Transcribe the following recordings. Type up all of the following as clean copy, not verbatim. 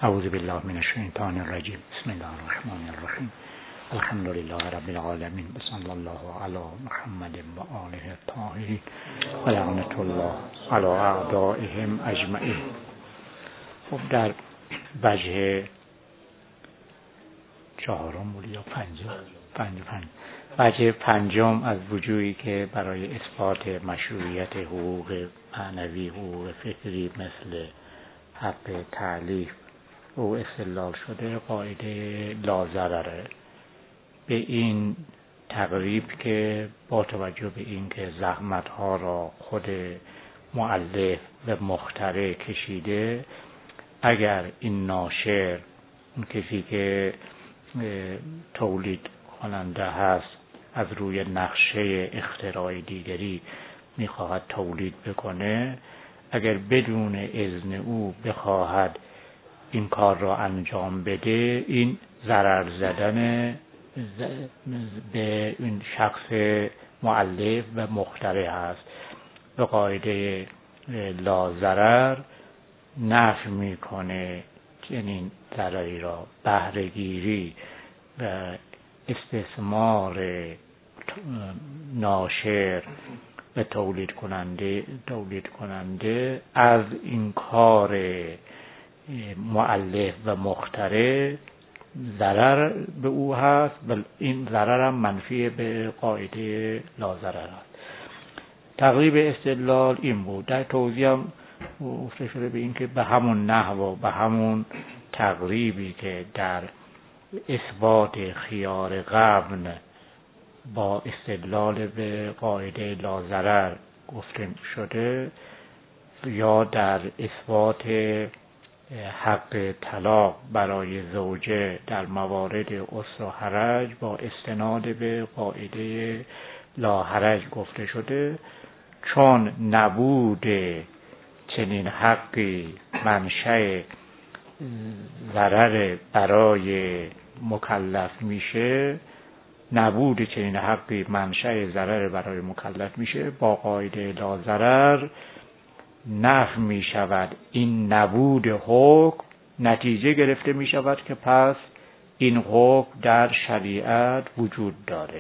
اعوذ بالله من الشیطان الرجیم. بسم الله الرحمن الرحیم. الحمد لله رب العالمین. بسم الله علی محمد و آله الطاهرین و لعنت الله علی اعدائهم اجمعین. خب در وجه چهارم بود یا وجه پنجم از وجوهی که برای اثبات مشروعیت حقوق معنوی، حقوق فکری مثل حق تألیف او استدلال شده، قاعده لاضرره. به این تقریب که با توجه به این که زحمت‌ها را خود مؤلف و مخترع کشیده، اگر این ناشر، اون کسی که تولید کننده هست، از روی نقشه اختراع دیگری میخواهد تولید بکنه، اگر بدون اذن او بخواهد این کار را انجام بده، این ضرر زدن به این شخص مؤلف و مخترع هست. به قاعده لا ضرر نفی میکنه چنین ضرری را. بهره‌گیری و استثمار ناشر و تولید کننده از این کار مؤلف و مخترع ضرر به او هست، بل این ضرر هم منفی به قاعده لا ضرر است. تقریب استدلال این بود. در توضیح هم گفته شده به این که به همون نحو و به همون تقریبی که در اثبات خیار غبن با استدلال به قاعده لا ضرر گفته شده، یا در اثبات حق طلاق برای زوجه در موارد اسر و حرج با استناد به قاعده لا حرج گفته شده، چون نبود چنین حقی منشأ ضرر برای مکلف میشه، با قاعده لا ضرر نفی می شود. این نبود حکم نتیجه گرفته می شود که پس این حکم در شریعت وجود داره.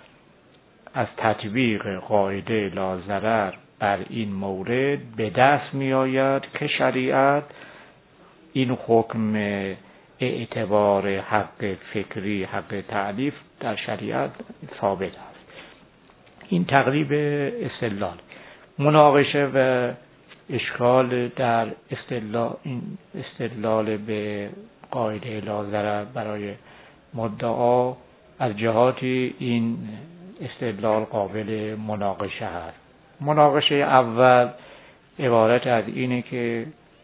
از تطبیق قاعده لا ضرر بر این مورد به دست می آید که شریعت این حکم اعتبار حق فکری، حق تألیف در شریعت ثابت است. این تقریب استدلال. مناقشه و اشکال در استدلال به قاعده لا ضرر برای مدعا از جهاتی این استدلال قابل مناقشه است. مناقشه اول عبارت از اینه که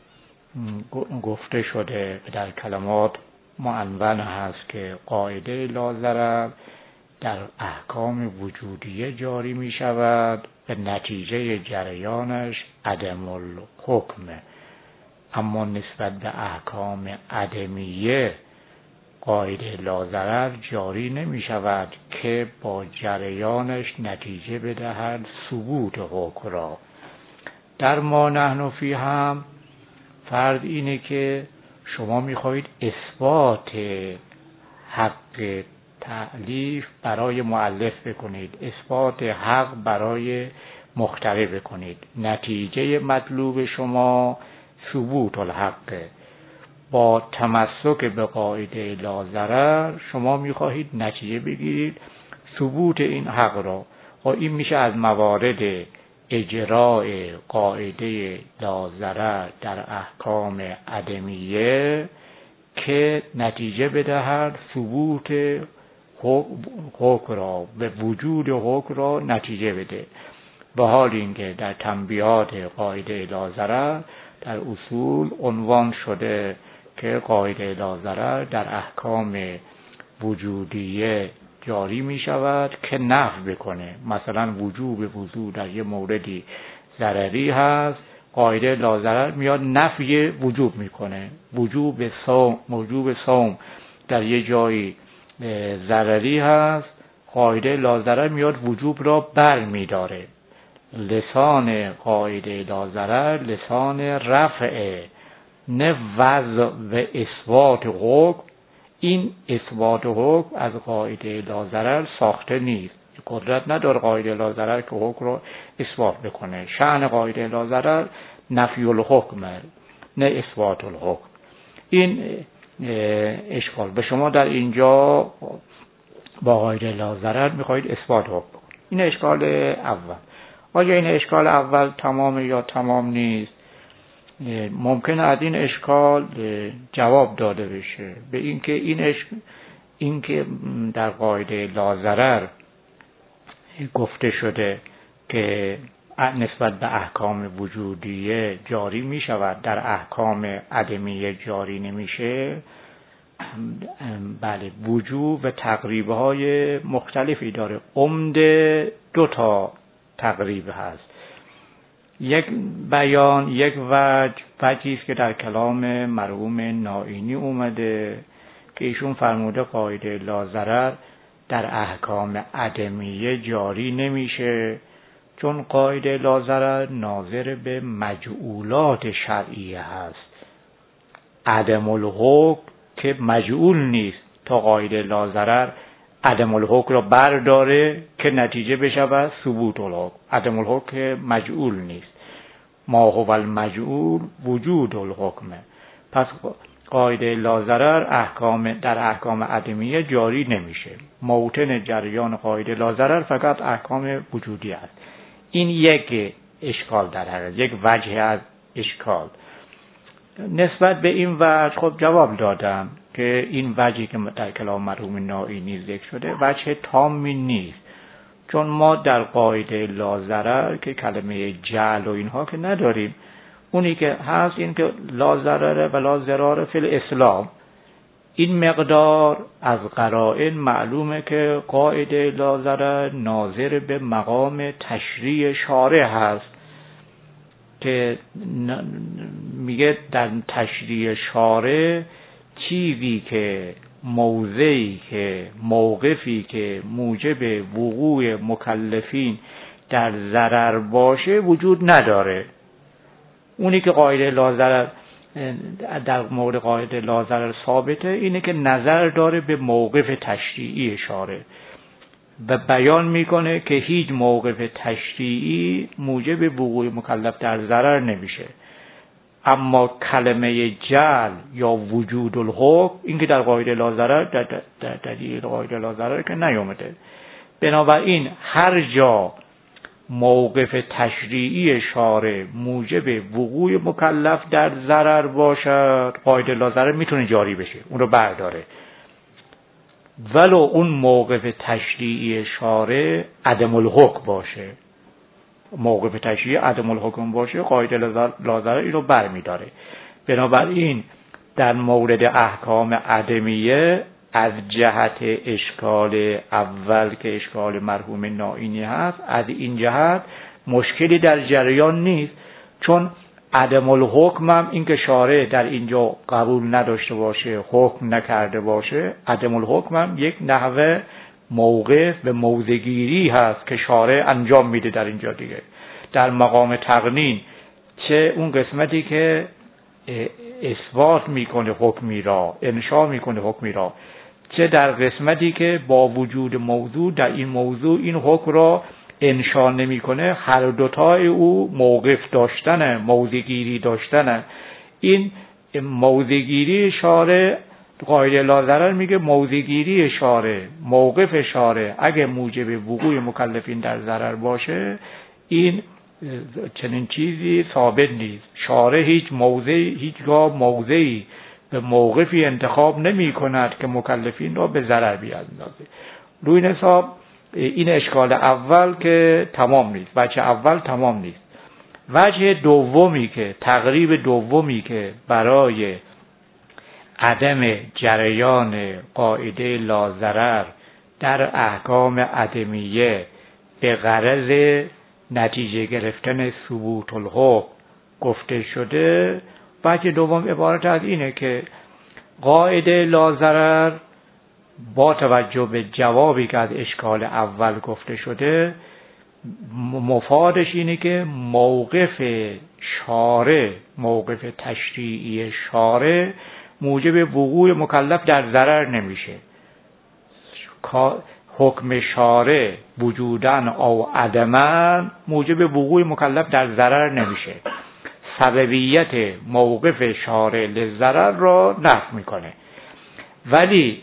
گفته شده در کلمات معنون هست که قاعده لا ضرر در احکام وجودیه جاری می شود و نتیجه جریانش عدم الحکم، اما نسبت به احکام عدمیه قاعده لا ضرر جاری نمی شود که با جریانش نتیجه بدهد ثبوت حکم را. در ما نحن فی هم فرض اینه که شما میخواهید اثبات حق تألیف برای مؤلف بکنید، اثبات حق برای مخترع بکنید. نتیجه مطلوب شما ثبوت الحق. با تمسک به قاعده لا ضرر شما میخواهید نتیجه بگیرید ثبوت این حق را. و این میشه از موارد اجراء قاعده لا ضرر در احکام عدمیه که نتیجه بدهد ثبوت حکم را، به وجود حکم را نتیجه بده. به حال اینکه در تنبیهات قاعده لا ضرر در اصول عنوان شده که قاعده لا ضرر در احکام وجودیه جاری می شود که نفی بکنه. مثلا وجوب وضو در یه موردی ضرری هست، قاعده لا ضرر میاد نفی وجوب میکنه. وجوب صوم در یه جایی ضرری هست، قاعده لا ضرر میاد وجوب را بر میداره. لسان قاعده لا ضرر لسان رفعه نه وضع و اثبات حکم. این اثبات حکم از قاعده لا ضرر ساخته نیست. قدرت نداره قاعده لا ضرر که حکم رو اثبات بکنه. شأن قاعده لا ضرر نفی الحکم نه اثبات الحکم. این اشکال به شما در اینجا با قاعده لا ضرر میخواید اثبات حکم بکنید. این اشکال اول. آیا این اشکال اول تمام یا تمام نیست؟ ممکنه از این اشکال جواب داده بشه به اینکه این که در قاعده لا ضرر گفته شده که نسبت به احکام وجودیه جاری می شود، در احکام عدمیه جاری نمیشه. بله، وجوب و تقریب های مختلفی داره. عمده 2 تقریب هست. یک بیان، یک وجهی است که در کلام مرحوم نائینی اومده که ایشون فرموده قاعده لا ضرر در احکام عدمیه جاری نمیشه، چون قاعده لا ضرر ناظر به مجعولات شرعیه هست. عدم الحکم که مجعول نیست تا قاعده لا ضرر عدم الحکم را برداره که نتیجه بشود ثبوت الحکم. عدم الحکم که مجعول نیست. ما هو المجعول وجود الحکمه. پس قاعده لا ضرر در احکام عدمیه جاری نمیشه. موطن جریان قاعده لا ضرر فقط احکام وجودی است. این یک اشکال در حقیقت، یک وجه از اشکال. نسبت به این وجه خب جواب دادم که این وجهی که در کلام مرحوم نائینی ذکر شده وجه تامی نیست، چون ما در قاعده لا ضرر که کلمه جعل و اینها که نداریم. اونی که هست این که لا ضرر و لا ضرار فی الاسلام. این مقدار از قرائن معلومه که قاعده لا ضرر ناظر به مقام تشریع شارع هست که میگه در تشریع شارع چیزی که موضعی که موقفی که موجب وقوع مکلفین در ضرر باشه وجود نداره. اونی که قاعده لا ضرر در مورد قاعده لا ضرر ثابته اینه که نظر داره به موقف تشریعی شارع و بیان میکنه که هیچ موقف تشریعی موجب وقوع مکلف در ضرر نمیشه. اما کلمه جعل یا وجود الحکم این که در قاعده لا ضرر در دلیل قاعده لا ضرر که نیامده. بنابراین هر جا موقف تشریعی شارع موجب وقوع مکلف در ضرر باشد قاعده لا ضرر میتونه جاری بشه، اون رو برداره. ولو اون موقف تشریعی شارع عدم الحکم باشه، موقف تشریعی عدم الحکم باشه قاعده لا ضرر این رو برمیداره. بنابراین در مورد احکام عدمیه از جهت اشکال اول که اشکال مرحوم نائینی هست، از این جهت مشکلی در جریان نیست، چون عدم الحکم هم این که شارع در اینجا قبول نداشته باشه، حکم نکرده باشه، عدم الحکم هم یک نحوه موقف به موضع‌گیری هست که شارع انجام میده در اینجا دیگه. در مقام تقنین چه اون قسمتی که اثبات میکنه حکمی را، انشا میکنه حکمی را، چه در قسمتی که با وجود موضوع در این موضوع این حکم را انشا نمیکنه، هر دوتای او موقف داشتنه، موضع‌گیری داشتنه. این موضع‌گیری شارع قاعده لا ضرر میگه موضع‌گیری شارع، موقف شارع اگه موجب وقوع مکلفین در ضرر باشه این چنین چیزی ثابت نیست. شارع هیچگاه موضعی به موقفی انتخاب نمی کند که مکلفین را به ضرر بیاندازه. روی این حساب این اشکال اول که تمام نیست، وجه اول تمام نیست. وجه دومی که تقریب دومی که برای عدم جریان قاعده لا ضرر در احکام عدمیه به غرض نتیجه گرفتن ثبوت الحکم گفته شده، وجه دوم عبارت از اینه که قاعده لا ضرر با توجه به جوابی که از اشکال اول گفته شده مفادش اینه که موقف شارع، موقف تشریعی شارع موجب وقوع مکلف در ضرر نمیشه. حکم شارع وجودن او عدمن موجب وقوع مکلف در ضرر نمیشه. سببیت موقف شارع للضرر را نفی میکنه. ولی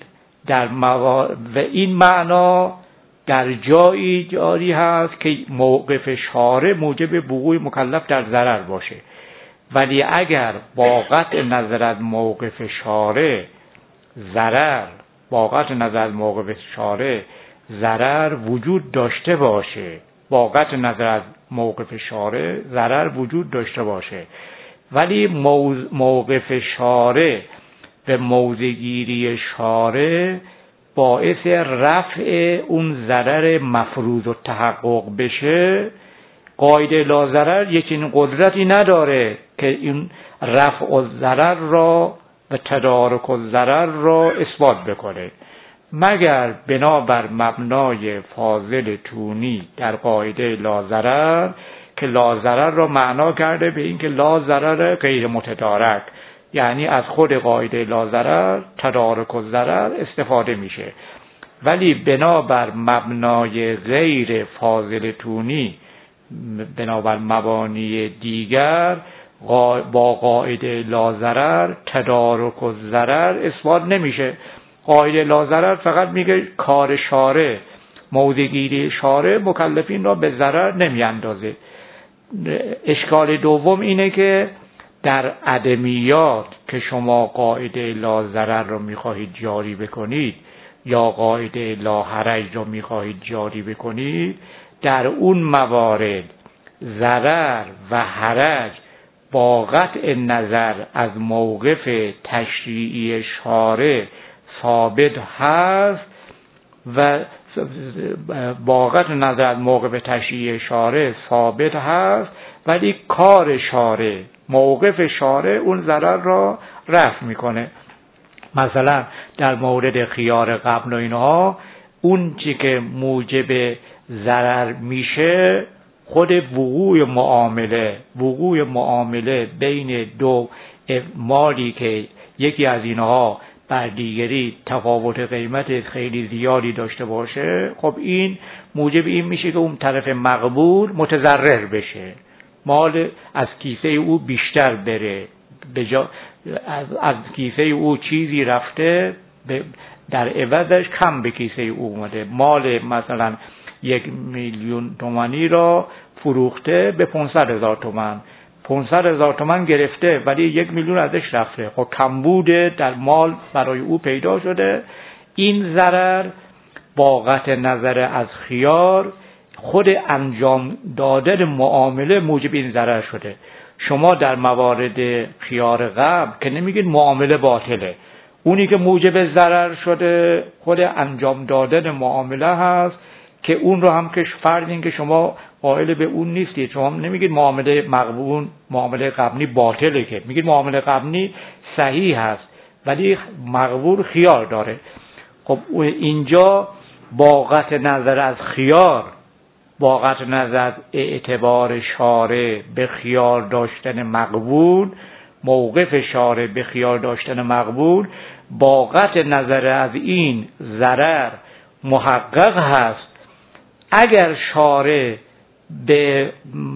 و این معنا در جایی جاری هست که موقف شارع موجب وقوع مکلف در ضرر باشه. ولی اگر با قطع نظر از موقف شارع ضرر، با قطع نظر از موقف شارع ضرر وجود داشته باشه، با قطع نظر از موقف شارع ضرر وجود داشته باشه، ولی موقف شارع به موضع‌گیری شارع باعث رفع اون ضرر مفروض و تحقق بشه، قاعده لا ضرر یک این قدرتی نداره که این رفع الضرر را و تدارک الضرر را اثبات بکنه، مگر بنابر مبنای فاضل تونی در قاعده لا ضرر که لا ضرر را معنا کرده به این که لا ضرر غیر متدارک، یعنی از خود قاعده لا ضرر تدارک الضرر استفاده میشه. ولی بنابر مبنای غیر فاضل تونی، بنابر مبانی دیگر، با قاعده لا ضرر تدارک الضرر اثبات نمیشه. قاعده لا ضرر فقط میگه کار شارع، موضع‌گیری شارع مکلفین را به ضرر نمیاندازه. اشکال دوم اینه که در عدمیات که شما قاعده لا ضرر رو میخواهید جاری بکنید یا قاعده لا حرج رو میخواهید جاری بکنید، در اون موارد ضرر و حرج با قطع نظر از موقف تشریعی شارع ثابت هست و با قطع نظر از موقف تشریعی شارع ثابت هست، ولی کار شارع، موقف شارع اون ضرر را رفع میکنه. مثلا در مورد خیار قبل و اینها، اون چی که موجب ضرر میشه خود وقوع معامله بین دو مالی که یکی از اینها بر دیگری تفاوت قیمت خیلی زیادی داشته باشه، خب این موجب این میشه که اون طرف مقبول متضرر بشه، مال از کیسه او بیشتر بره، از کیسه او چیزی رفته در عوضش کم به کیسه او اومده. مال مثلا 1,000,000 تومانی را فروخته به 500,000 تومان، 500,000 تومان گرفته ولی 1,000,000 ازش رفته، خب کمبود در مال برای او پیدا شده. این ضرر با قطع نظر از خیار خود انجام دادن معامله موجب این ضرر شده. شما در موارد خیار قبل که نمیگید معامله باطله، اونی که موجب ضرر شده خود انجام دادن معامله هست که اون رو هم که فرض این که شما قائل به اون نیستید، شما نمیگید معامله مقبول، معامله قبلی باطله، که میگید معامله قبلی صحیح هست ولی مقبول خیار داره. خب اینجا با قطع نظر از خیار، با قطع نظر از اعتبار شارع به خیار داشتن مقبول، موقف شارع به خیار داشتن مقبول، با قطع نظر از این ضرر محقق هست. اگر شارع به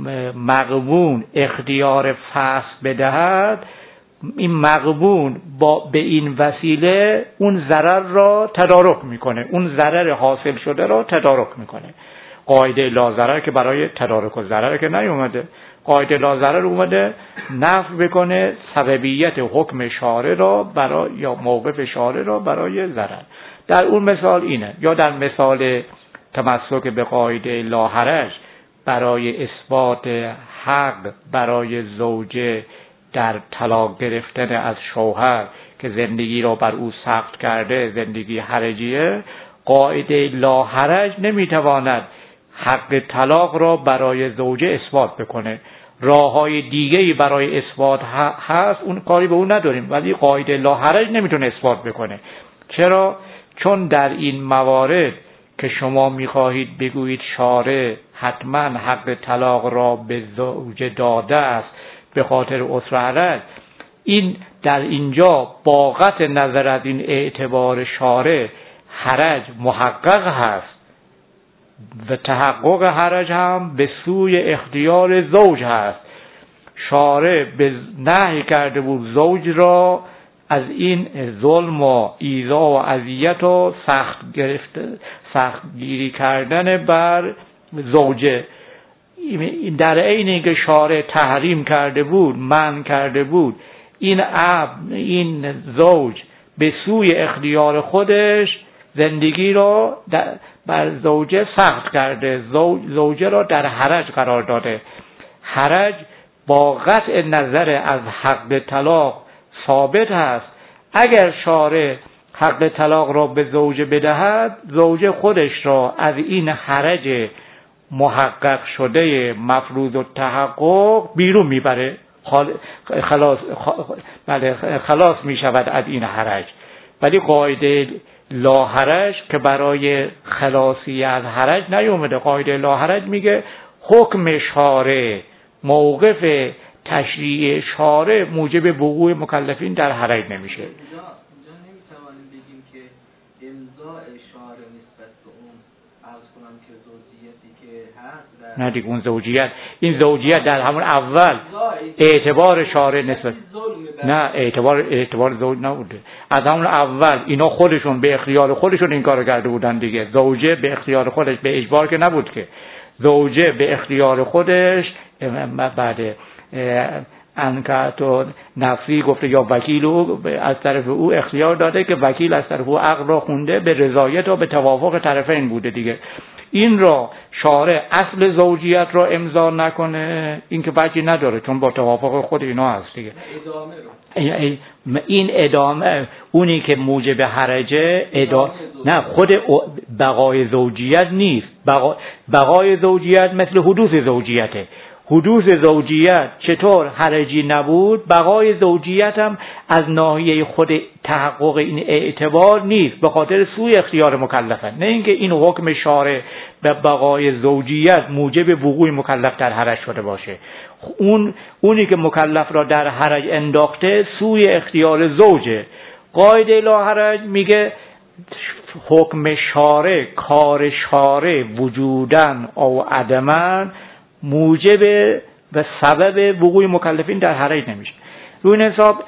مقبول اختیار فسخ بدهد، این مقبول به این وسیله اون ضرر را تدارک میکنه، اون ضرر حاصل شده را تدارک میکنه. قاعده لا ضرر که برای تدارک الضرر که نیومده، قاعده لا ضرر اومده نفی بکنه سببیت حکم شارع را برای یا موقف شارع را برای ضرر. در اون مثال اینه، یا در مثال تمسک به قاعده لا حرج برای اثبات حق برای زوجه در طلاق گرفتن از شوهر که زندگی را بر او سخت کرده، زندگی حرجیه، قاعده لا حرج نمیتواند حق طلاق را برای زوجه اثبات بکنه. راههای دیگه‌ای برای اثبات هست، اون کاری به اون نداریم، ولی قاعده لا حرج نمیتونه اثبات بکنه. چرا؟ چون در این موارد که شما میخواهید بگویید شارع حتما حق طلاق را به زوجه داده است به خاطر عسر حرج، این در اینجا با قطع نظر از این اعتبار شارع حرج محقق هست و تحقق حرج هم به سوی اختیار زوج هست. شارع به نهی کرده بود زوج را از این ظلم و ایذا و اذیت و سخت گیری کردن بر زوجه. در عین اینکه شارع تحریم کرده بود، منع کرده بود این زوج به سوی اختیار خودش زندگی را بر زوجه سخت کرده، زوجه را در حرج قرار داده. حرج با قطع نظر از حق طلاق ثابت است. اگر شارع حق طلاق را به زوجه بدهد، زوجه خودش را از این حرج محقق شده مفروض التحقق بیرون میبره، خلاص می شود از این حرج. ولی قاعده لا حرج که برای خلاصی از حرج نیومده. قاعده لا حرج میگه حکم شارع، موقف تشریع شارع موجب وقوع مکلفین در حرج نمیشه. اینجا نمیتوانیم بگیم که امضاء شارع نسبت به اون عرض کنم که زوجیتی که هست نه دیگه اون زوجیت، این زوجیت در همون اول اعتبار شارع نسبت نه اعتبار زوج نبوده. از همون اول اینا خودشون به اختیار خودشون این کارو کرده بودن دیگه. زوجه به اختیار خودش، به اجبار که نبود که. زوجه به اختیار خودش بعد انکات و نفسی گفته یا وکیل او از طرف او اختیار داده که وکیل از طرف او عقد را خونده به رضایت و به توافق طرفین بوده دیگه. این را شارع اصل زوجیت را امضا نکنه این که وجهی نداره، چون با توافق خود اینا هست دیگه. این ادامه اونی که موجب حرجه نه خود بقای زوجیت نیست. بقای زوجیت مثل حدوث زوجیته. حدوث زوجیت چطور حرجی نبود، بقای زوجیت هم از ناحیه خود تحقق این اعتبار نیست، به خاطر سوء اختیار مکلفه. نه اینکه این حکم شارع به بقای زوجیت موجب وقوع مکلف در حرج شده باشه. اونی که مکلف را در حرج انداخته سوء اختیار زوجه. قاعده لا حرج میگه حکم شارع، کار شارع وجودن او عدمن موجب و سبب وقوع مکلفین در حرج نمیشه. روی این حساب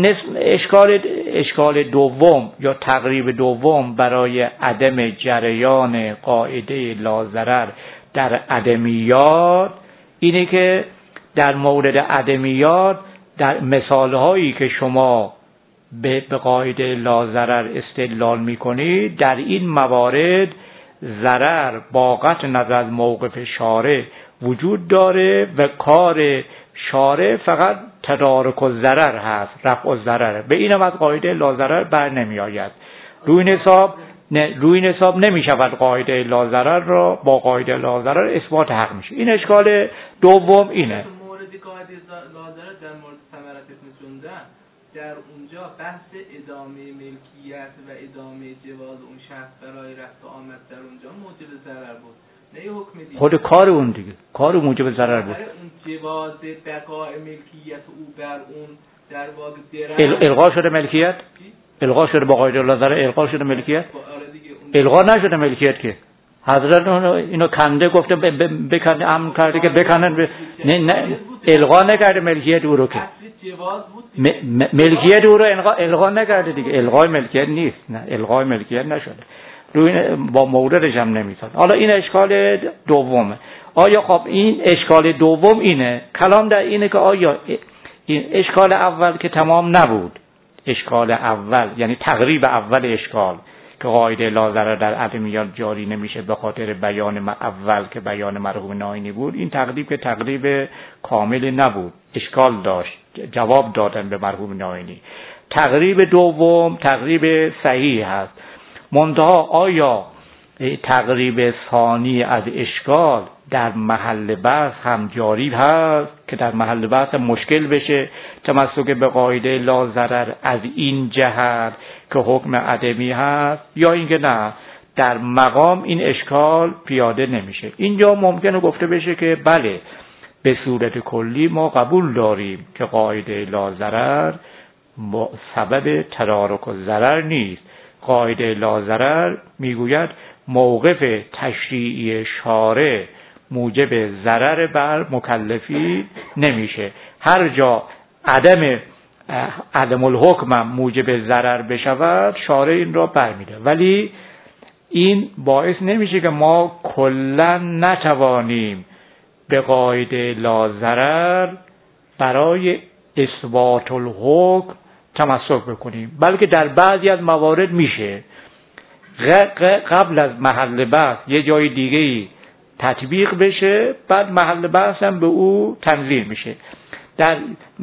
اشکال دوم یا تقریب دوم برای عدم جریان قاعده لا ضرر در عدمیات اینه که در مورد عدمیات در مثالهایی که شما به قاعده لا ضرر استدلال میکنید، در این موارد ضرر با قطع نظر از موقف شارع وجود داره و کار شارع فقط تدارک الضرر هست، رفع الضرر. به اینم از قاعده لا ضرر بر نمی آید. روی این حساب نمی شود قاعده لا ضرر را با قاعده لا ضرر اثبات حق میشه. این اشکال دوم اینه. موردی قاعده لا ضرر در مورد ثمرت می‌جوندن، در اونجا بحث ادامه ملکیت و ادامه جواز اون شخص برای رفت و آمد در اونجا موجب ضرر بود، نه حکم دیگه. خود کار اون دیگه، کار موجب ضرر بود. اون جواز بقای ملکیت او بر اون در واقع درر الغا شده ملکیت؟ الغا شده با قاعده لا ضرر الغا شده ملکیت؟ الغا نشده ملکیت که حضرت اینو کنده گفته بکنه، امر کرده که بکنن. نه الغا نکرده ملکیت او رو که. ملکیت او رو الغا نکرده دیگه. الغای ملکیت نیست. نه الغای ملکیت نشده. روی با موردش هم نمیساد. حالا این اشکال دومه. آیا خب این اشکال دوم اینه، کلام در اینه که آیا این اشکال اول که تمام نبود، اشکال اول یعنی تقریب اول اشکال که قاعده لا ضرر در عدمیات جاری نمیشه به خاطر بیان اول که بیان مرحوم ناینی بود، این تقریب که تقریب کامل نبود، اشکال داشت، جواب دادن به مرحوم ناینی. تقریب دوم تقریب صحیح هست. منتها آیا تقریب ثانی از اشکال در محل بحث هم جاری هست که در محل بحث مشکل بشه تمسک به قاعده لا ضرر از این جهت که حکم عدمی هست، یا اینکه نه در مقام این اشکال پیاده نمیشه. اینجا ممکنه گفته بشه که بله به صورت کلی ما قبول داریم که قاعده لا ضرر سبب تدارک الضرر نیست. قاعده لا ضرر میگوید موقف تشریعی شارع موجب ضرر بر مکلفی نمیشه. هر جا عدم الحکم موجب ضرر بشود شارع این را برمی‌داره، ولی این باعث نمیشه که ما کلا نتوانیم به قاعده لا ضرر برای اثبات الحکم تمسک بکنیم، بلکه در بعضی از موارد میشه قبل از محل بحث یه جای دیگه‌ای تطبیق بشه، بعد محل بحث هم به او تنزیل میشه. در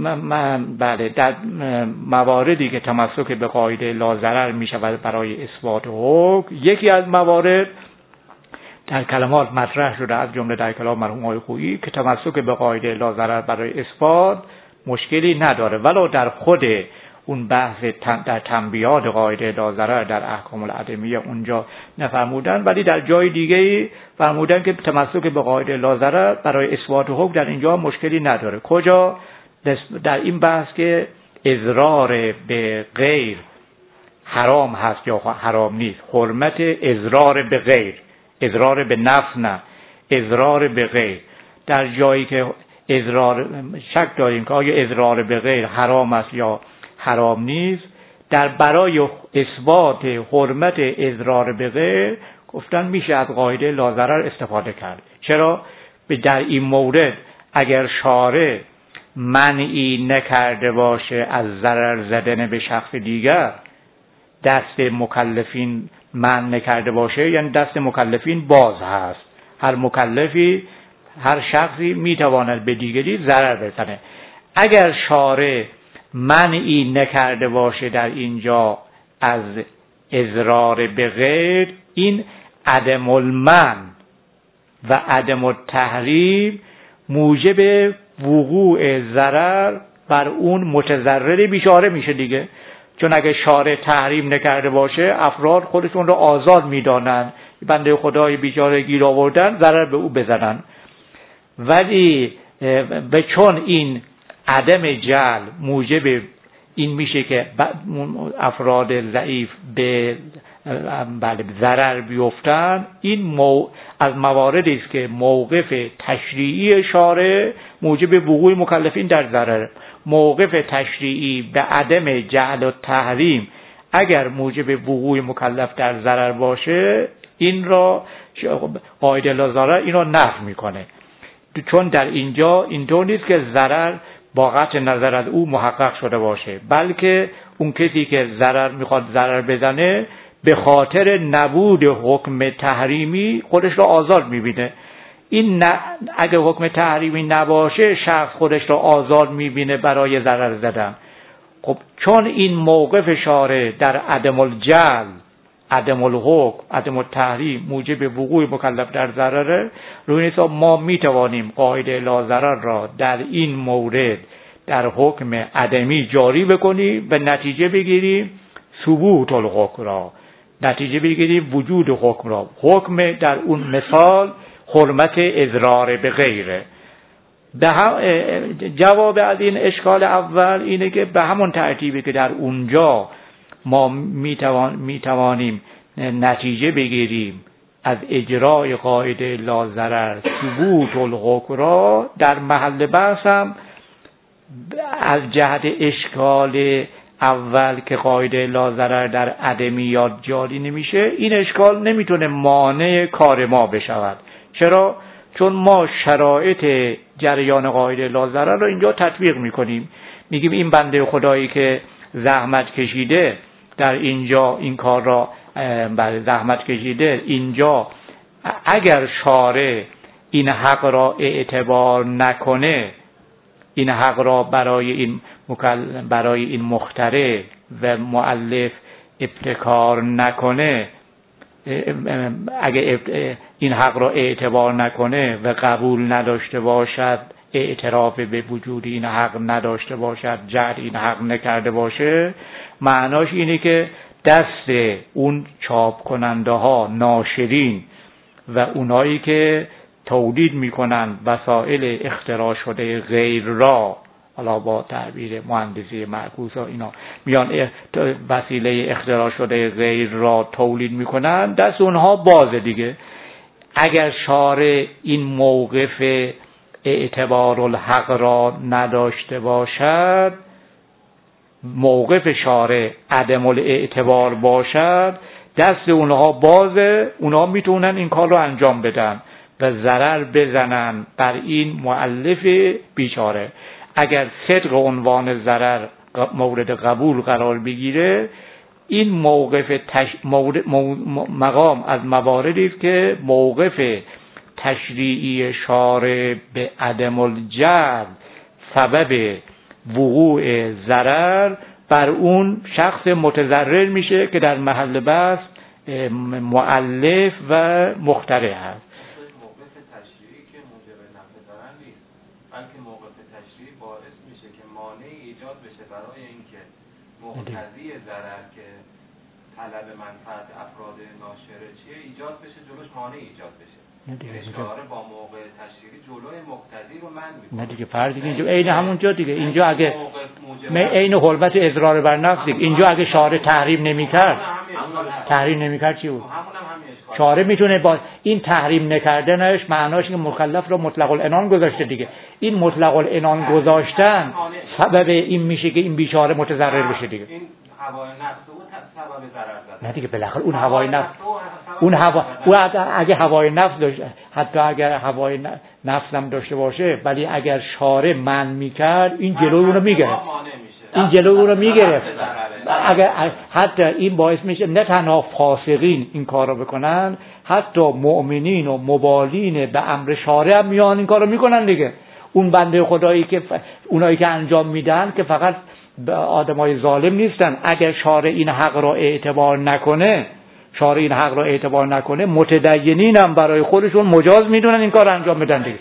مواردی که تمسک به قاعده لا ضرر میشود برای اثبات حکم، یکی از موارد در کلمات مطرح شده، از جمله در کلام مرحوم آقای خویی که تمسک به قاعده لا ضرر برای اثبات مشکلی نداره، ولو در خود اون بحث در تنبیهات قاعده لا ضرر در احکام العدمیه اونجا نفرمودن، ولی در جای دیگه فرمودن که تمسک به قاعده لا ضرر برای اثبات حکم در اینجا مشکلی نداره. کجا؟ در این بحث که اضرار به غیر حرام هست یا حرام نیست. حرمت اضرار به غیر، اضرار به نفس نه، اضرار به غیر. در جایی که شک داریم که آیا اضرار به غیر حرام است یا حرام نیست، در برای اثبات حرمت اضرار به غیر گفتن میشه از قاعده لا ضرر استفاده کرد. چرا؟ در این مورد اگر شارع منعی نکرده باشه از ضرر زدن به شخص دیگر، دست مکلفین منع نکرده باشه، یعنی دست مکلفین باز هست. هر مکلفی، هر شخصی میتواند به دیگری ضرر برسانه. اگر شارع منعی نکرده باشه در اینجا از اضرار به غیر، این عدم المنع و عدم التحریم موجب وقوع ضرر بر اون متضرر بیچاره میشه دیگه. چون اگه شارع تحریم نکرده باشه افراد خودشون رو آزاد میدانن، بنده خدای بیچاره گیر آوردن ضرر به او بزنن، ولی به چون این عدم جعل موجب این میشه که افراد ضعیف به ضرر بیفتن، این از مواردی است که موقف تشریعی شارع موجب وقوع مکلفین در ضرر. موقف تشریعی به عدم جعل و تحریم اگر موجب وقوع مکلف در ضرر باشه، این را قاعده لا ضرر این را نفی میکنه، چون در اینجا اینطور نیست که ضرر با قطع نظر از او محقق شده باشه، بلکه اون کسی که میخواد ضرر بزنه به خاطر نبود حکم تحریمی خودش را آزاد میبینه. این اگه حکم تحریمی نباشه شخص خودش را آزاد میبینه برای ضرر زدن. خب چون این موقف شارع در عدم الجعل، عدم الحکم، عدم التحریم موجب وقوع مکلف در ضرره، روی این حساب ما میتوانیم قاعده لا ضرر را در این مورد در حکم عدمی جاری بکنیم و نتیجه بگیریم ثبوت الحکم را، نتیجه بگیریم وجود حکم را. حکم در اون مثال حرمت اضرار به غیره. جواب از این اشکال اول اینه که به همون ترتیبی که در اونجا ما میتوانیم نتیجه بگیریم از اجرای قاعده لا ضرر ثبوت الحکم را، در محل بحث هم از جهت اشکال اول که قاعده لا ضرر در عدمیات جاری نمیشه، این اشکال نمیتونه مانع کار ما بشود. چرا؟ چون ما شرایط جریان قاعده لا ضرر را اینجا تطبیق میکنیم. میگیم این بنده خدایی که زحمت کشیده در اینجا این کار را زحمت کشیده، اینجا اگر شارع این حق را اعتبار نکنه، این حق را برای این مخترع و مؤلف ابتکار نکنه، اگه این حق را اعتبار نکنه و قبول نداشته باشد، اعتراف به وجود این حق نداشته باشد، جعل این حق نکرده باشه، معناش اینه که دست اون چاپ کننده ها، ناشرین و اونایی که تولید میکنن وسایل اختراع شده غیر را، حالا با تعبیر مهندسی معکوس ها اینا میان وسیله اختراع شده غیر را تولید میکنن، دست اونها بازه دیگه. اگر شارع این موقف اعتبار الحق را نداشته باشد، موقف شارع عدم الاعتبار باشد، دست اونها بازه، اونها میتونن این کار رو انجام بدن و ضرر بزنن بر این مؤلف بیچاره. اگر صدق عنوان ضرر مورد قبول قرار بگیره، این موقف مقام از مواردی است که موقف تشریعی شارع به عدم الجهل سبب وقوع ضرر بر اون شخص متضرر میشه که در محل بحث مؤلف و مخترع هست. موقف تشریعی که موجب نفع ضرر نیست، بلکه موقف تشریعی باعث میشه که مانعی ایجاد بشه برای اینکه مقتضی ضرر که طلب منفعت افراد ناشره چیه ایجاد بشه، جلوش مانع ایجاد بشه. اشاره با موقع تشریعی جلوی مقتضی رو منع میکنه. نه دیگه فرق دیگه اینجا عین همونجا دیگه. اینجا اگه عین حرمت اضرار بر نفس دیگه، اینجا اگه شارع تحریم نمیکرد چی بود؟ شارع میتونه با این تحریم نکردنش معناش که مکلف رو مطلق العنان گذاشته دیگه. این مطلق العنان گذاشتن سبب این میشه که این بیچاره متضرر بشه دیگه. این هوای نفس او سبب ضرر زده. نه دیگه بالاخره اون هوای نفس، اون اگه هوای نفس داشته، حتی اگر هوای نفس هم داشته باشه، ولی اگر شارع منع میکرد این جلوی اون رو میگرفت. این جلوی اون رو میگرفت. اگر حتی این باعث میشه نه تنها فاسقین این کار رو بکنن، حتی مؤمنین و مبالین به امر شارع هم میان این کار رو میکنن دیگه. اون بنده خدایی که اونایی که انجام میدن که فقط آدمای ظالم نیستن. اگر شارع این حق را اعتبار نکنه، متدینین هم برای خودشون مجاز میدونن این کار انجام بدن دیگه.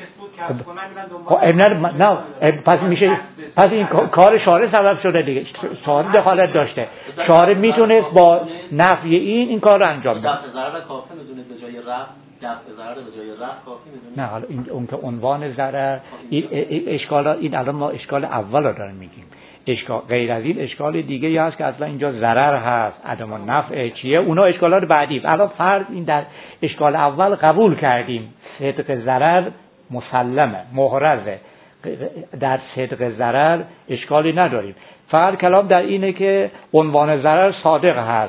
نه پس میشه، پس این کار شارع سبب شده دیگه. شارع دخالت داشته، شارع میتونست با نفی این کار رو انجام بده. دفع ضرر کافی میدونه به جای رفع، دفع ضرر به جای رفع کافی میدونه. نه حالا اون که عنوان ضرر این الان ما اشکال اول رو داریم میگیم. اشکال غیر از این اشکال دیگه ای هست که اصلا اینجا ضرر هست، عدم النفع چیه، اونا اشکالات بعدی. الان فرض این در اشکال اول قبول کردیم صدق ضرر مسلمه، محرزه، در صدق ضرر اشکالی نداریم. فقط کلام در اینه که عنوان ضرر صادق هست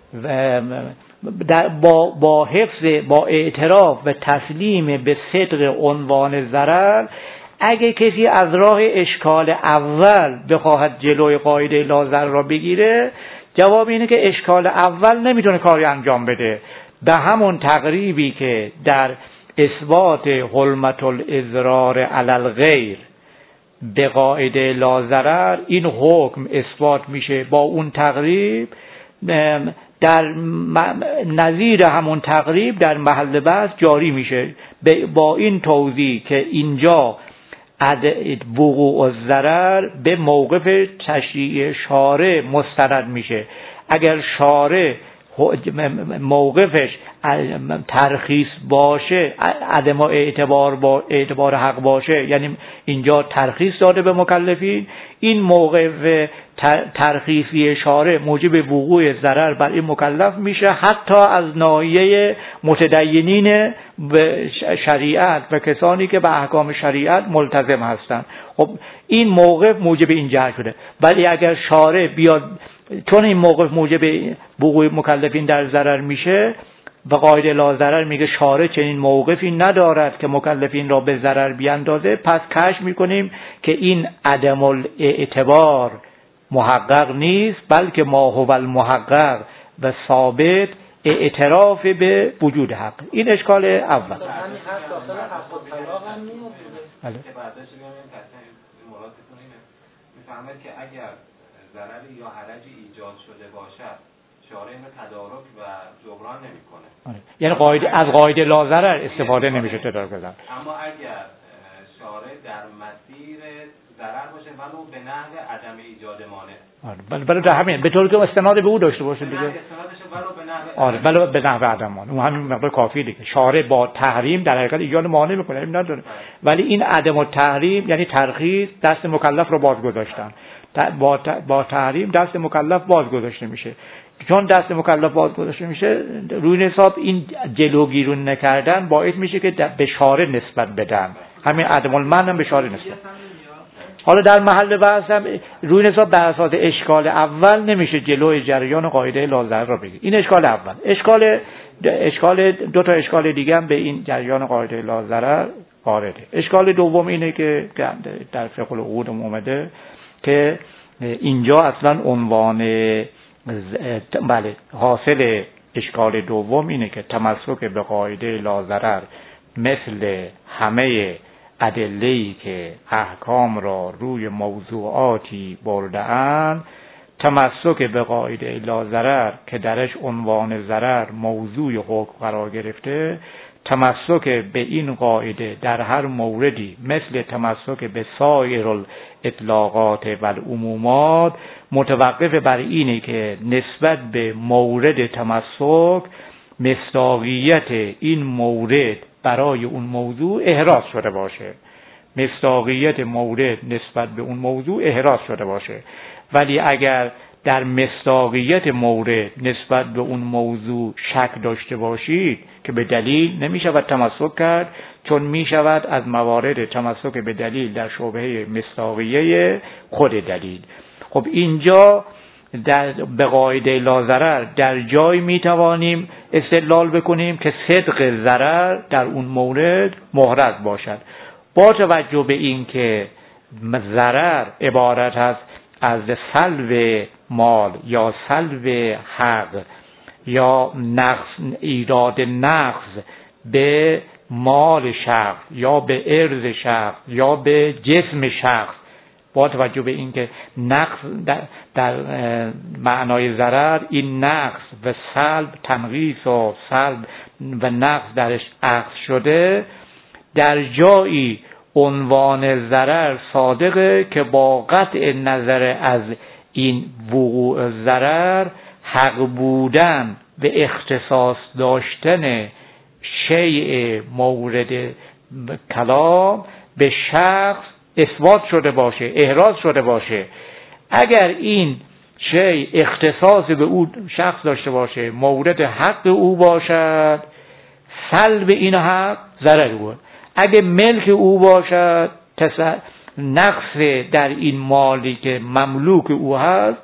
با حفظ، با اعتراف و تسلیم به صدق عنوان ضرر. اگه کسی از راه اشکال اول بخواهد جلوی قاعده لا ضرر را بگیره، جواب اینه که اشکال اول نمیتونه کاری انجام بده. به همون تقریبی که در اثبات حرمت الاضرار علی الغیر به قاعده لا ضرر این حکم اثبات میشه، با اون تقریب در نظیر همون تقریب در محل بحث جاری میشه با این توضیح که اینجا وقوع الضرر به موقف تشریع شارع مستند میشه. اگر شارع موقفش ترخیص باشه، عدم اعتبار حق باشه، یعنی اینجا ترخیص داده به مکلفین، این موقف ترخیصی شارع موجب وقوع ضرر بر این مکلف میشه، حتی از ناحیه متدینین به شریعت و کسانی که به احکام شریعت ملتزم هستند. خب این موقف موجب این جهت شده. ولی اگر شارع بیاد، چون این موقف موجب وقوع مکلفین در ضرر میشه، و قاعده لا ضرر میگه شارع چنین موقفی ندارد که مکلفین را به ضرر بیاندازه، پس کشف میکنیم که این عدم الاعتبار محقق نیست، بلکه ما هو المحقق و ثابت اعتراف به وجود حق. این اشکال اول. میفهمید که اگر ضرری یا حرجی ایجاد شده باشد، شارع اینو تدارک و جبران نمیکنه. یعنی از قاعده لا ضرر استفاده نمیشه تدارک بزن. اما اگر شارع در مسیر ضرر باشه ولو به نحو عدم ایجاد مانع. بله در همین به طوری که استناد به او داشته باشه دیگه. استنادش ولو به نحو ولو به نحو عدم مانع. اون همین مقدار کافیه دیگه. شارع با تحریم در حقیقت ایجاد مانع میکنه، این نداره. ولی این عدم التحریم یعنی ترخیص دست مکلف رو باز گذاشتن. با تحریم دست مکلف باز گذاشته میشه. چون دست مکلف باز گذاشته میشه، روی حساب این جلوگیری نکردن باعث میشه که به شارع نسبت بدن. همین عدم المنع هم به شارع نسبت. حالا در محل بحث هم روی حساب بر اساس اشکال اول نمیشه جلوی جریان قاعده لا را بگیرید. این اشکال اول. اشکال دو تا اشکال دیگه هم به این جریان قاعده لا ضرر وارده. اشکال دوم اینه که در فقه العقود اومده که اینجا اصلا عنوان حاصل اشکال دوم اینه که تمسک به قاعده لا ضرر مثل همه ادله‌ای که احکام را روی موضوعاتی برده‌اند، تمسک به قاعده لا ضرر که درش عنوان ضرر موضوع حکم قرار گرفته، تمسک به این قاعده در هر موردی مثل تمسک به سایر الاطلاقات و العمومات متوقف بر اینه که نسبت به مورد تمسک مصداقیت این مورد برای اون موضوع احراز شده باشه. مصداقیت مورد نسبت به اون موضوع احراز شده باشه. ولی اگر در مصداقیت مورد نسبت به اون موضوع شک داشته باشید که به دلیل نمی شود تمسک کرد، چون می شود از موارد تمسک به دلیل در شبهه مصداقیه خود دلیل. خب اینجا به قاعده لا ضرر در جای می توانیم استدلال بکنیم که صدق ضرر در اون مورد محرز باشد، با توجه به این که ضرر عبارت است از سلب مال یا سلب حق یا ایراد نقص به مال شخص یا به عرض شخص یا به جسم شخص. با توجه به این که نقص در معنای ضرر، این نقص و سلب، تنقیص و سلب و نقص درش اخذ شده، در جایی عنوان ضرر صادقه که با قطع نظر از این وقوع ضرر حق بودن و اختصاص داشتن شیء مورد کلام به شخص اثبات شده باشه، احراز شده باشه. اگر این شیء اختصاص به او شخص داشته باشه، مورد حق او باشد، سلب این حق ضرر او. اگه ملک او باشد، نقص در این مالی که مملوک او هست،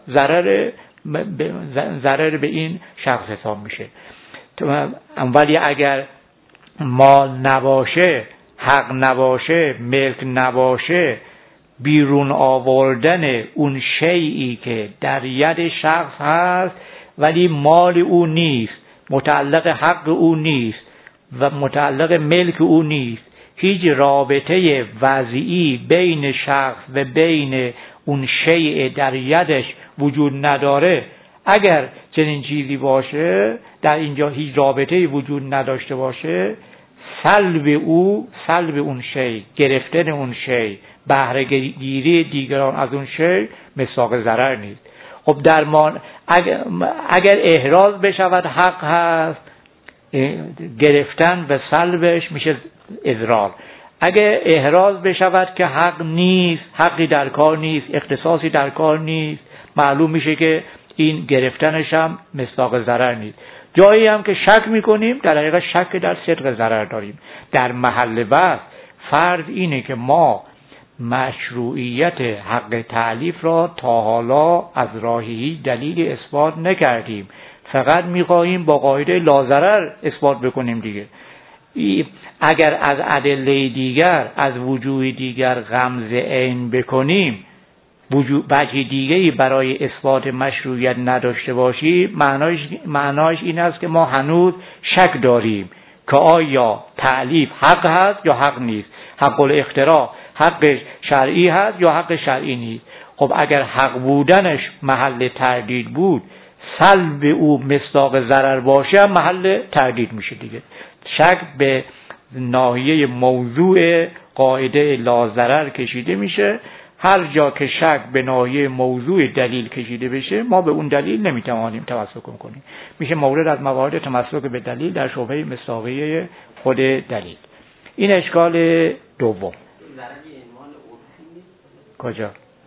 ضرر به این شخص حساب میشه. ولی اگر مال نباشه، حق نباشه، ملک نباشه، بیرون آوردن اون شیئی که در ید شخص هست ولی مال او نیست، متعلق حق او نیست و متعلق ملک او نیست، هیچ رابطه وضعی بین شخص و بین اون شیء در یدش وجود نداره. اگر چنین چیزی باشه، در اینجا هیچ رابطه وجود نداشته باشه، سلب اون شیء، گرفتن اون شیء، بهره گیری دیگران از اون شیء مساق ضرر نیست. خب اگر احراز بشود حق هست، گرفتن و سلبش میشه اضرار. اگر احراز بشود که حق نیست، حقی در کار نیست، اختصاصی در کار نیست، معلوم میشه که این گرفتنش هم مصداق ضرر نیست. جایی هم که شک میکنیم، در حقیقت شک در صدق ضرر داریم. در محل بحث فرض اینه که ما مشروعیت حق تألیف را تا حالا از راهی دلیل اثبات نکردیم، فقط میخواهیم با قاعده لا ضرر اثبات بکنیم دیگه. اگر از ادله دیگر، از وجوه دیگر غمز عین بکنیم، وجه دیگری برای اثبات مشروعیت نداشته باشیم، معنایش این است که ما هنوز شک داریم که آیا تألیف حق هست یا حق نیست، حق الاختراع حق شرعی هست یا حق شرعی نیست. خب اگر حق بودنش محل تردید بود، سلب او مصداق ضرر باشه محل تردید میشه دیگه. شک به ناحیه موضوع قاعده لا ضرر کشیده میشه. هر جا که شک به ناحیه موضوع دلیل کشیده بشه ما به اون دلیل نمیتوانیم تمسک کنیم. میشه مورد از موارد تمسک به دلیل در شبهه مصداقیه خود دلیل. این اشکال دوم. کجا؟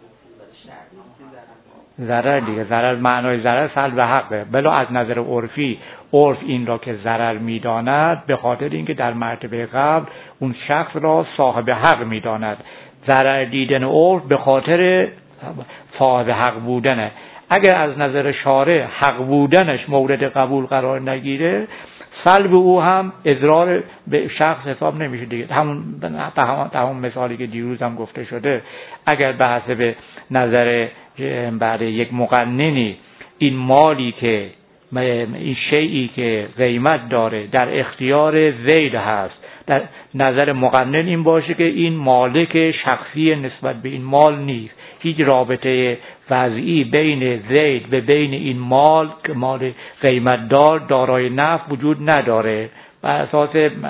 ضرر دیگه، ضرر معنای ضرر سلب حقه، بلا از نظر عرفی عرف این را که ضرر میداند به خاطر اینکه در مرتبه قبل اون شخص را صاحب حق میداند. ضرر دیدن عرف به خاطر صاحب حق بودنه. اگر از نظر شارع حق بودنش مورد قبول قرار نگیره سلب او هم اضرار به شخص حساب نمیشه دیگه. همون مثالی که دیروز هم گفته شده، اگر به حسب نظر بعد یک مقننی این مالی که این شیئی که قیمت داره در اختیار زید هست، در نظر مقنن این باشه که این مالک شخصی نسبت به این مال نیست، هیچ رابطه وضعی بین زید و بین این مال که مال قیمت دار دارای نفع وجود نداره. بر اساس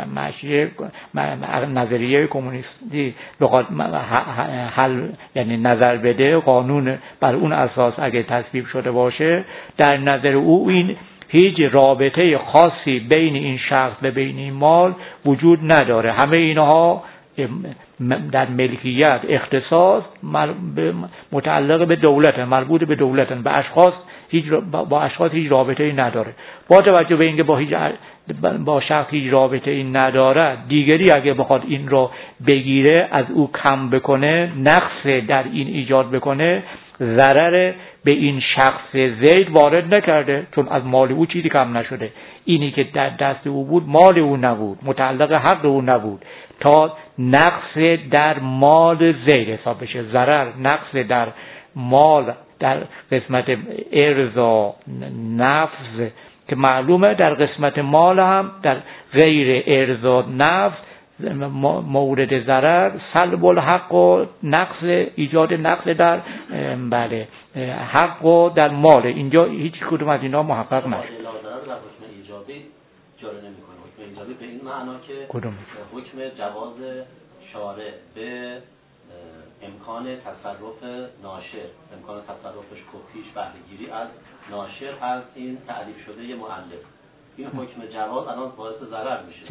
نظریه کمونیستی بخواد حل یعنی نظر بده قانون بر اون اساس اگه تصویب شده باشه، در نظر او این هیچ رابطه خاصی بین این شخص و بین این مال وجود نداره. همه اینها در ملکیت اختصاص متعلق به دولت، مربوط به دولت، به اشخاص با اشخاص هیچ رابطه‌ای نداره. با توجه به اینکه با شخص هیچ رابطه‌ای نداره، دیگری اگه بخواد این رو بگیره از او کم بکنه، نقص در این ایجاد بکنه، ضرر به این شخص زید وارد نکرده، چون از مال او چیزی کم نشده. اینی که در دست او بود مال او نبود، متعلق حق او نبود، تا نقص در مال زید حساب بشه. ضرر نقص در مال در قسمت ارز و نفس که معلومه، در قسمت مال هم در غیر ارز و نفس مورد ضرر سلب الحق و نقص، ایجاد نقص در بله حق و در مال. اینجا هیچ کدوم از اینا محقق نشد. حکم ایجابی جاری نمی‌کنه. حکم ایجابی به این معنا که حکم جواز شارع به امکان تصرف ناشر، امکان تصرفش پیش بهره‌گیری از ناشر از این تعریف شده یه مؤلف، این حکم جواز الان باعث ضرر میشه.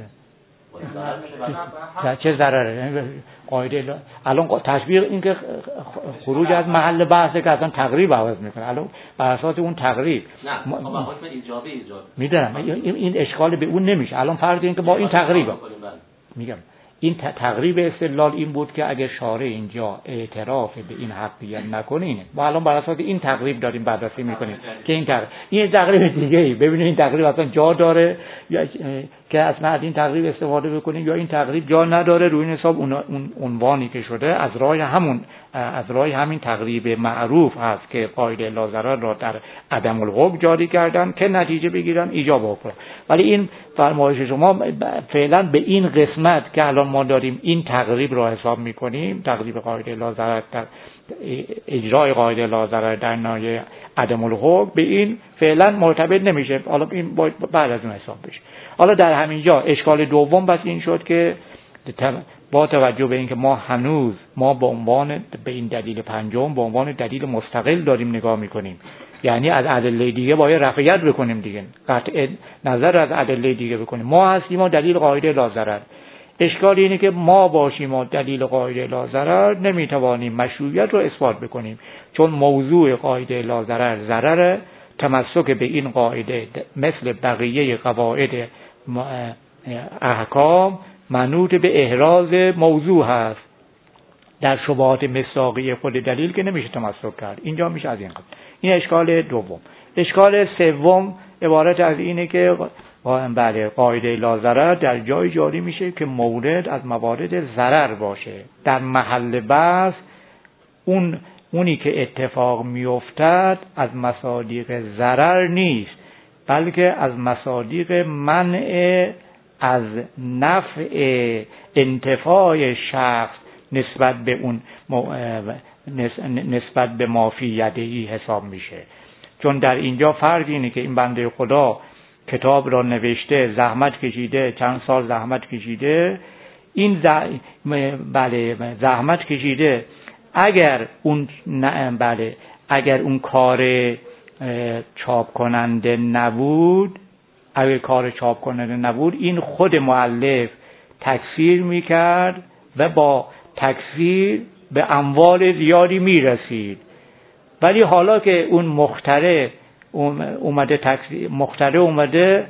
چه ضرره؟ قاعده الان تشبیه این که خروج از محل بحثه که اصلا تقریب عوض میکنه. الان بر اساس اون تقریب نه حکم ایجابی ایجاد میدونم این اشکال به اون نمیشه. الان فرض این که با این تقریبا میگم این تقریب استدلال این بود که اگر شارع اینجا اعتراف به این حقیقت نکنین، ما الان بر اساس این تقریب داریم بررسی میکنیم که این تقریب دیگه ای ببینید این تقریب اصلا جا داره یا که اصلا از این تقریب استفاده بکنیم یا این تقریب جا نداره. روی این حساب اون عنوانی که شده از راه همین تقریب معروف هست که قاعده لا ضرر را در عدم الحکم جاری کردن که نتیجه بگیرن ایجاب حکم. ولی این فرمایش شما فعلا به این قسمت که الان ما داریم این تقریب را حساب میکنیم، تقریب قاعده لا ضرر در اجرای قاعده لا ضرر در ناحیه عدم الحکم، به این فعلا مرتبط نمیشه. حالا این بعد از اون حساب بشه. حالا در همینجا اشکال دوم بس این شد که با توجه به اینکه ما هنوز به عنوان به این دلیل پنجم به عنوان دلیل مستقل داریم نگاه میکنیم، یعنی از ادله دیگه باید رفعیت بکنیم دیگه، قطع نظر از ادله دیگه بکنیم. ما هستیم و دلیل قاعده لا ضرر. اشکال اینه که ما باشیم و دلیل قاعده لا ضرر نمیتوانیم مشروعیت رو اثبات بکنیم، چون موضوع قاعده لا ضرر ضرر، تمسک به این قاعده مثل بقیه قواعد احکام منوط به احراز موضوع هست. در شبهات مصداقی خود دلیل که نمیشه تمسک کرد. اینجا میشه از این قبل. این اشکال دوم. اشکال سوم عبارت از اینه که بله قاعده لا ضرر در جای جاری میشه که مورد از موارد ضرر باشه. در محل بحث اونی که اتفاق میافتد از مصادیق ضرر نیست، بلکه از مصادیق منع از نفع انتفاع شخص نسبت به اون نسبت به ما فی یده‌ای حساب میشه. چون در اینجا فرق اینه که این بنده خدا کتاب را نوشته، زحمت کشیده، چند سال زحمت کشیده، این زحمت کشیده اگر اون اگر اون کار چاپ کننده نبود، این خود مؤلف تکثیر میکرد و با تکثیر به اموال زیادی میرسید. ولی حالا که اون مخترع اومده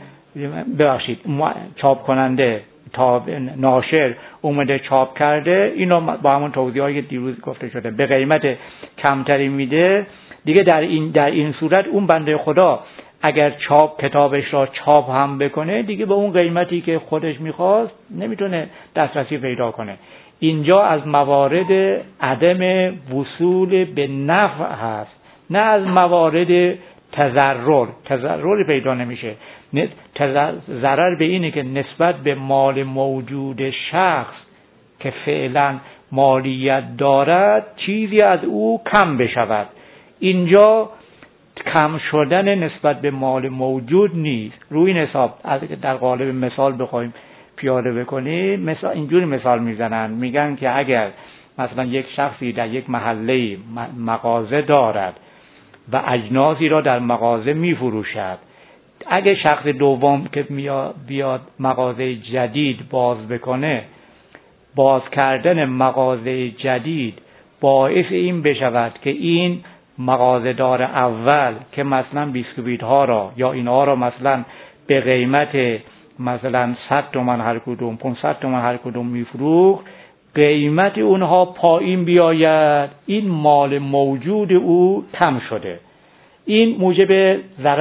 چاپ کننده ناشر اومده چاپ کرده، اینو با همون توضیحاتی که دیروز گفته شده به قیمت کمتری میده دیگه. در این صورت اون بنده خدا اگر کتابش را چاپ هم بکنه دیگه به اون قیمتی که خودش میخواست نمیتونه دسترسی پیدا کنه. اینجا از موارد عدم وصول به نفع هست، نه از موارد تضرر پیدا نمیشه. ضرر به اینه که نسبت به مال موجود شخص که فعلا مالیت دارد چیزی از او کم بشود. اینجا کم شدن نسبت به مال موجود نیست. روی این حساب در قالب مثال بخوایم پیاده بکنیم، اینجوری مثال میزنن، میگن که اگر مثلا یک شخصی در یک محله مغازه دارد و اجناسی را در مغازه میفروشد، اگه شخص دوم که بیاد مغازه جدید باز بکنه، باز کردن مغازه جدید باعث این بشود که این مغازه دار اول که مثلا بیسکویت ها را یا اینها را مثلا به قیمت مثلا 100 تومان هر کدوم 500 تومان هر کدوم میفروخت، قیمت اونها پایین بیاید، این مال موجود او کم شده. این موجب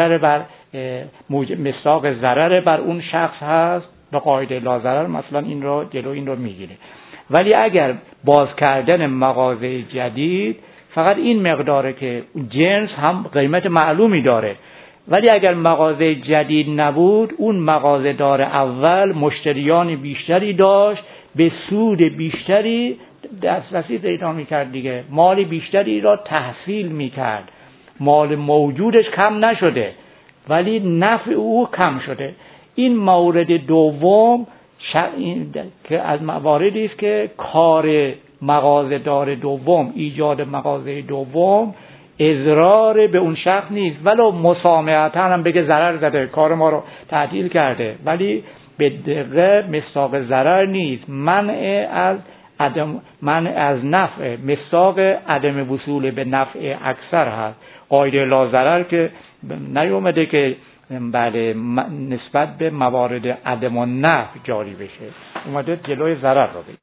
مصداق ضرر بر اون شخص هست و قاعده لا ضرر مثلا این رو میگیره. ولی اگر باز کردن مغازه جدید فقط این مقداره که جنس هم قیمت معلومی داره، ولی اگر مغازه جدید نبود اون مغازه دار اول مشتریان بیشتری داشت، به سود بیشتری دسترسی پیدا میکرد دیگه، مال بیشتری را تحصیل میکرد، مال موجودش کم نشده ولی نفع او کم شده. این مورد دوم که از مواردی است که کار مغازه دار دوم، ایجاد مغازه دوم اضرار به اون شخص نیست، ولو مسامحتاً هم بگه ضرر زده، کار ما رو تعطیل کرده، ولی به دقیقه مصداق ضرر نیست، منع از نفع، مصداق عدم وصول به نفع اکثر هست. قاعده لا ضرر که نیومده که نسبت به موارد عدم و نفع جاری بشه، اومده جلوی ضرر رو بگیره.